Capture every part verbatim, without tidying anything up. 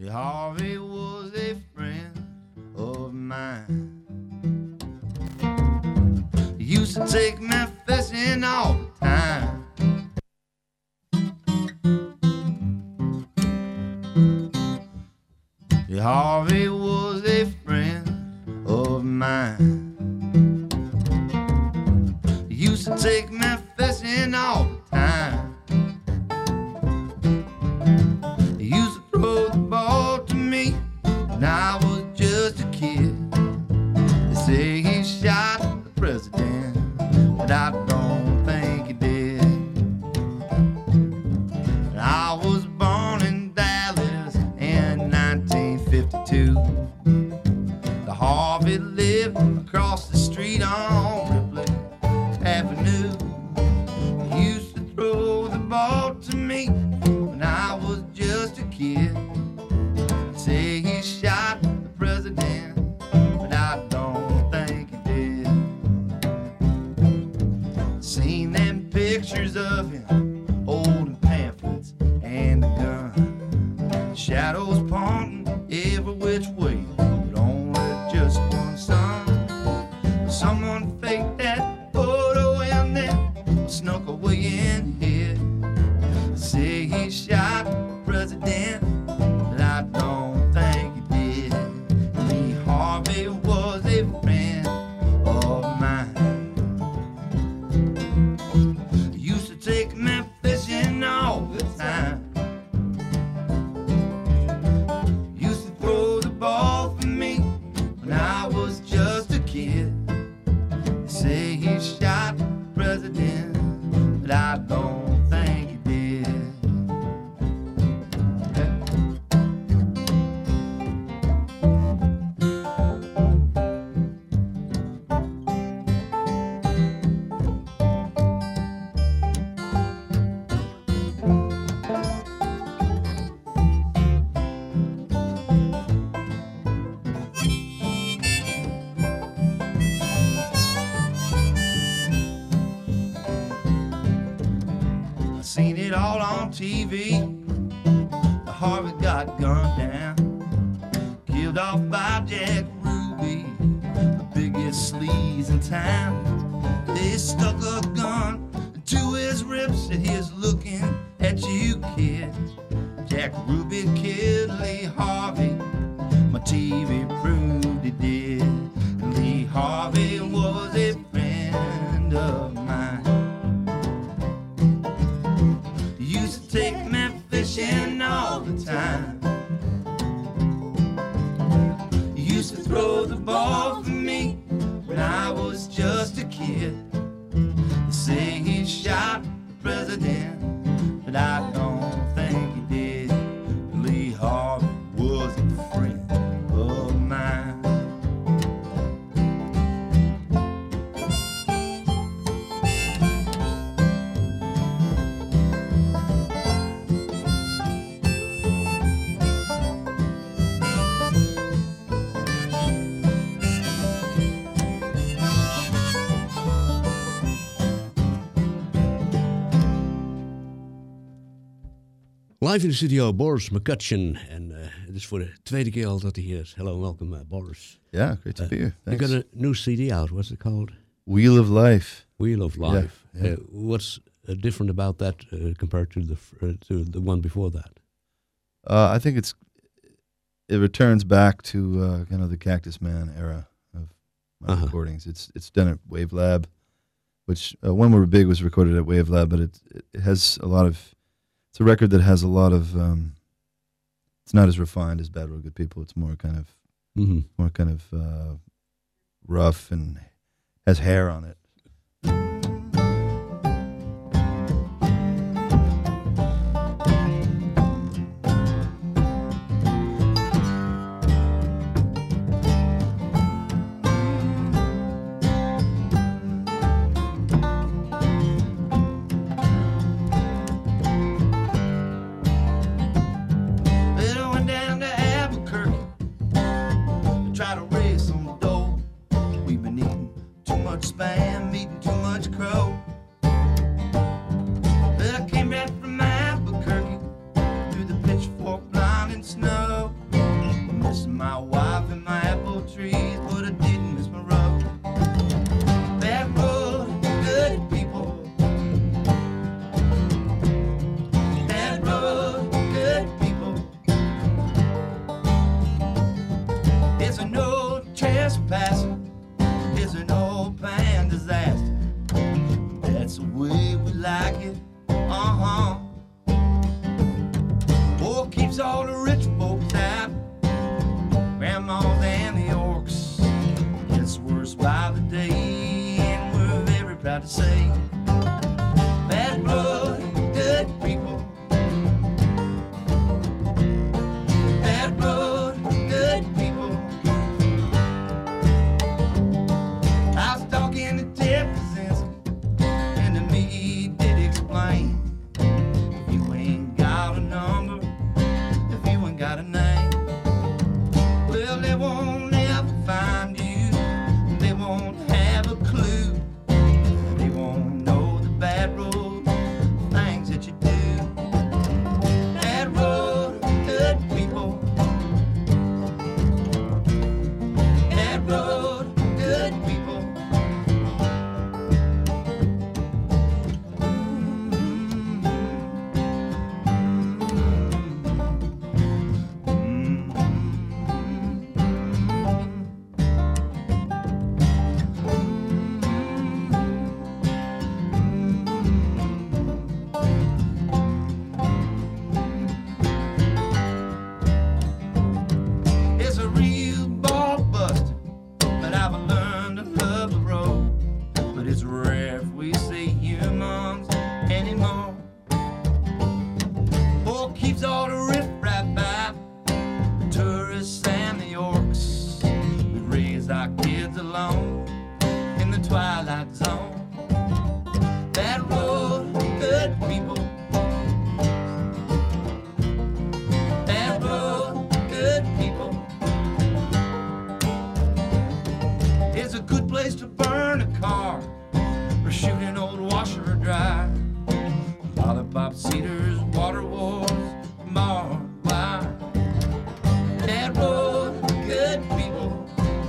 Harvey was a friend of mine. He used to take me fishing all the time. Harvey was a friend of mine. He used to take me fishing all the time. He used to throw the ball to me when I was just a kid. They say he shot the president, but I don't think he did. And I was born in Dallas in nineteen fifty-two. The Harvey lived across the street on Ripley Avenue. He used to throw the ball to me when I was just a kid. Say he shot the president, but I don't think he did. Seen them pictures of him holding pamphlets and a gun, shadows pointing every which way, but only just one son. Someone faked that photo and then snuck away in here. Say he shot the president, but I don't think he did. Lee Harvey was a friend of mine. He used to take me fishing all the time. Used to throw the ball for me when I was just a kid. They say he shot the president, but I don't think he did. Seen it all on T V. The Harvey got gunned down, killed off by Jack Ruby, the biggest sleaze in town. They stuck a gun to his ribs, said he's looking at you, kid. Jack Ruby killed Lee Harvey, my T V proved he did. And Lee Harvey was a friend of mine. Used to take me fishing all the time. Used to throw the ball for me when I was just a kid. They say he shot the president, but I don't think he did. Lee Harvey was a friend of mine. Live in de studio, Boris McCutcheon. En uh, het is voor de tweede keer al dat hij hier is. Hello and welcome, uh, Boris. Yeah, great to uh, be here. Thanks. You got a new C D out. What's it called? Wheel of Life. Wheel of Life. Yeah, yeah. Uh, what's uh, different about that uh, compared to the uh, to the one before that? Uh, I think it's it returns back to uh, kind of the Cactus Man era of my Uh-huh. recordings. It's it's done at Wave Lab, which uh, When We Were Big was recorded at Wave Lab, but it it has a lot of. It's a record that has a lot of. Um, it's not as refined as Bad Real Good People. It's more kind of, Mm-hmm. more kind of uh, rough and has hair on it. Try to raise some dough. We've been eating too much spam. like it. Uh-huh. Oh, keeps all the rich folks out, grandmas and the orcs. Gets worse by the day, and we're very proud to say, bad blood, good people. Bad blood, good people. I was talking to Ted Kaczynski, and to me he did explain, if you ain't got a number, if you ain't got a name, well, they won't ever find you. They won't have a clue. They won't know the bad road, things that you do. Bad road, good people. Bad road, good people. It's a real ball buster, but I've learned to love the road. But it's rare if we see humans anymore. Oh, keeps all the riffraff by, the tourists and the orcs. We raise our kids alone in the twilight zone. That road, good people. That road, good people. It's a good place to burn a car or shoot an old washer dry. Lollipop cedars, water wars, barbed wire. That road, good people.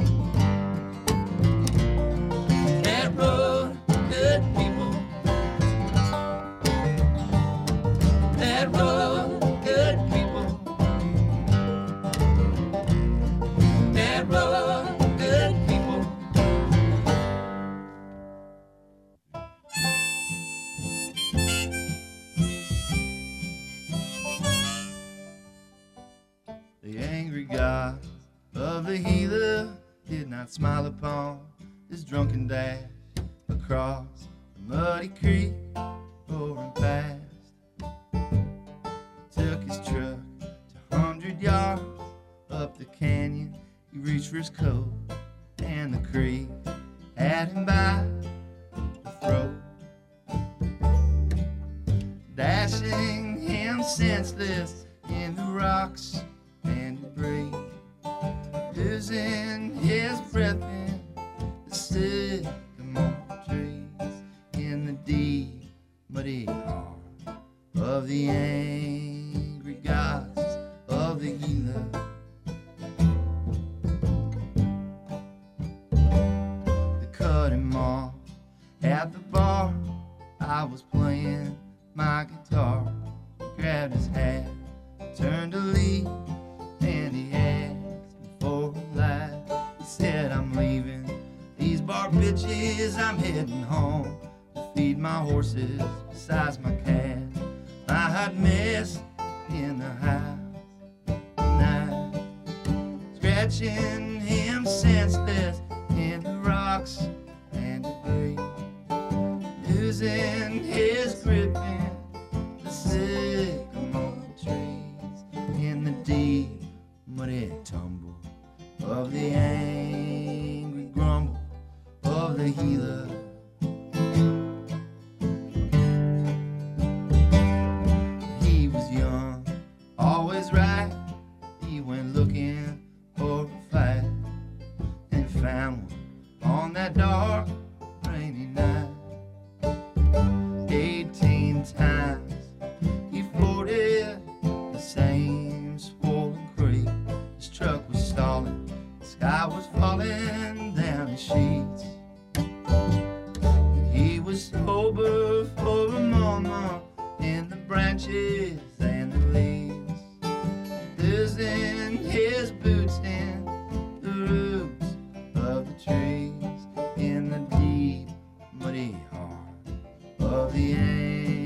That road, good people. That road, good people. That road, good people. The angry god of the healer did not smile upon his drunken dash across the muddy creek, roaring past. Took his truck to a hundred yards up the canyon. He reached for his coat, and the creek had him by the throat, dashing him senseless in the rocks and debris, losing his breath in the sycamore trees, in the deep muddy heart of the angry gods of the healer. They cut him off at the bar. I was playing my guitar, grabbed his hat, turned to leave, and he asked me for a laugh. He said, I'm leaving these bar bitches, I'm heading home to feed my horses besides my cat. I had mess in the house tonight, scratching him senseless in the rocks and debris, losing his grip in the sycamore trees, in the deep muddy tumble of the angry grumble of the healer. He was young, always right. He went looking for a fight and found one on that dark, rainy night. Eighteen times he floated the same swollen creek. His truck was stalling, the sky was falling down his sheets. And he was sober for a moment in the branches and the leaves, losing his boots in the roots of the trees, in the deep muddy heart of the air.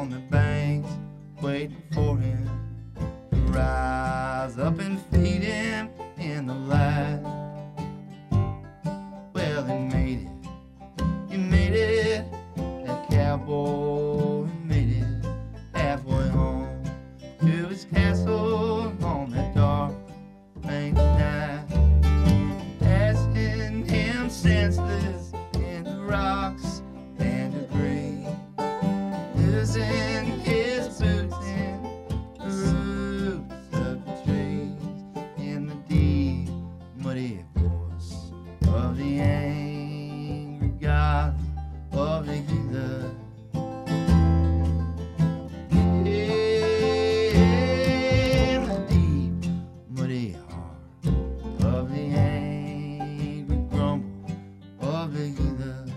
on the banks, waiting for him to rise up and feed him in the light. Well, he made it, he made it, that cowboy, he made it halfway home to his castle on that dark late night, asking him senseless in the rocks and debris, losing his boots in the roots of the trees, in the deep muddy voice of the angry god of the heathen. In the deep muddy heart of the angry grumble of the heathen.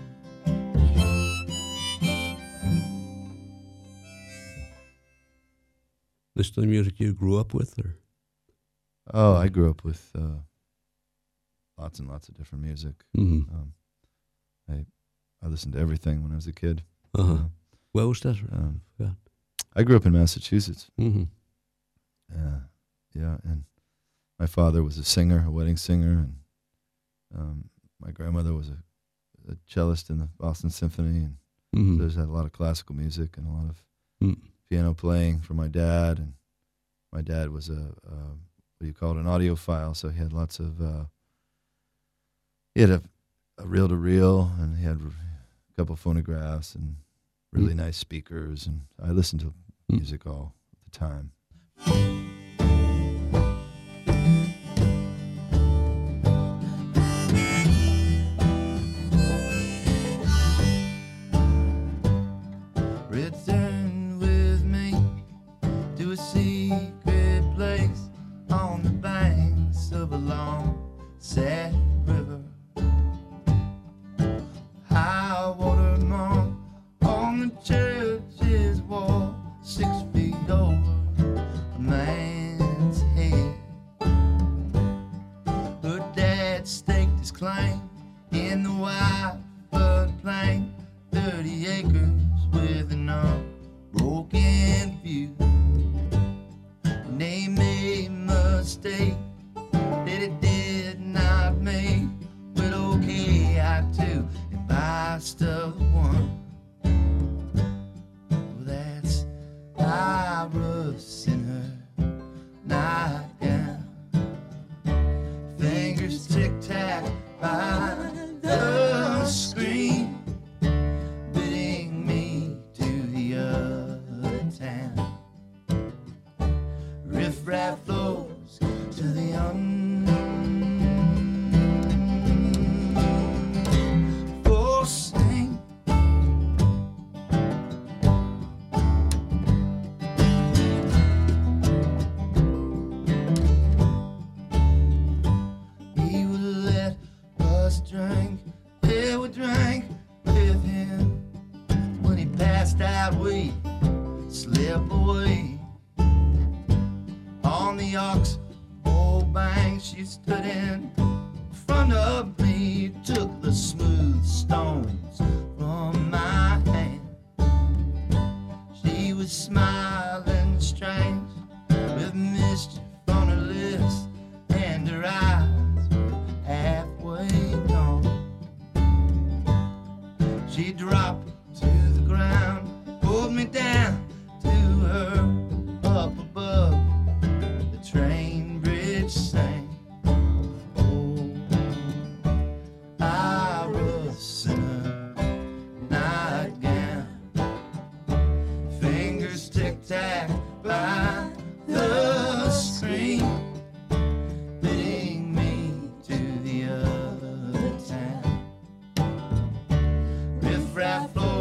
This is the music you grew up with, or? Oh, I grew up with uh, lots and lots of different music. Mm-hmm. Um, I I listened to everything when I was a kid. Uh-huh. You know. Where was that? Um, Yeah. I grew up in Massachusetts. Mm-hmm. Uh, yeah, and my father was a singer, a wedding singer, and um, my grandmother was a, a cellist in the Boston Symphony, and Mm-hmm. so there's had a lot of classical music and a lot of Mm. piano playing from my dad. And my dad was a, a what do you call it, an audiophile, so he had lots of uh, he had a, a reel-to-reel, and he had a couple phonographs and really Mm. nice speakers, and I listened to Mm. music all the time. Return with me to a secret place on the banks of a long, sad river. High water mark on the church's wall, six feet over a man's head. Her dad staked his claim in the wide floodplain, thirty acres with an unbroken view. And they made a mistake that it did not make, but okay, I too am biased of the one. Well, that's Iris in her nightgown, fingers tic-tac by the screen, bidding me to the other town. Riff-raff flows to the unforeseen. He would let us drink, yeah, we drank with him. When he passed out, we slip away. On the ox old bank she stood in front of me, took the smooth stones from my hand. She was smiling strange with mischief on her lips, and her eyes were halfway gone. She dropped to the ground, pulled me down to her up above. The train bridge sang, oh, Iris in her nightgown, fingers tic-tac by the screen, bidding me to the other town. Riff-raff floor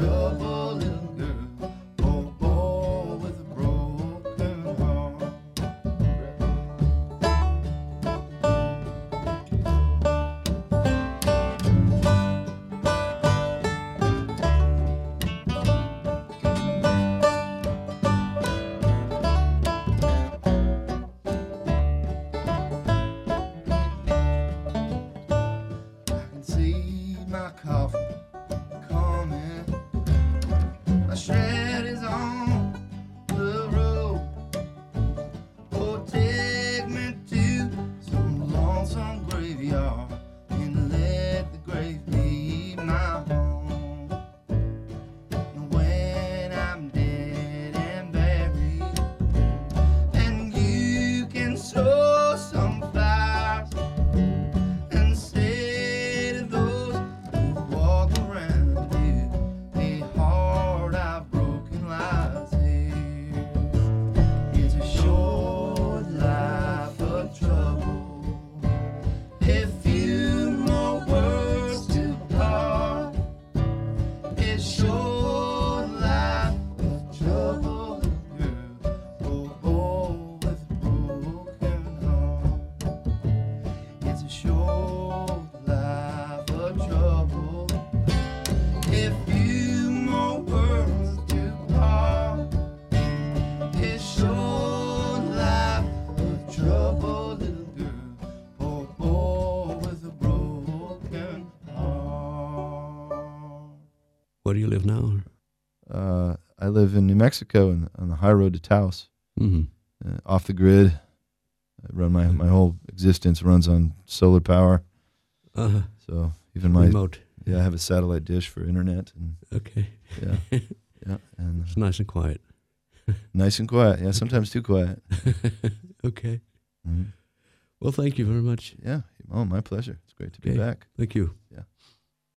trouble, little girl. Poor boy with a broken heart. I can see my coffin coming. My shred is on the road. Oh, take me to some lonesome graveyard and let the grave be my home. And when I'm dead and buried, and you can sow some flowers and say to those who walk around you, a heart I've broken lies here. It's a short life of trouble, a few more words to part. It's short life of trouble, girl, oh boy with a broken heart. It's a short life of trouble, a few more words to part. It's short life of trouble, little girl, poor boy with a broken heart. Where do you live now? Uh, I live in New Mexico and on the high road to Taos, Mm-hmm. uh, off the grid. I run my my whole existence runs on solar power. Uh-huh. So even my Remote. yeah, I have a satellite dish for internet and Okay. yeah, yeah, and It's nice and quiet. nice and quiet. Yeah, sometimes too quiet. Okay. Mhm. Well, thank you very much. Yeah, oh, my pleasure. It's great to be Okay. back. Thank you. Yeah.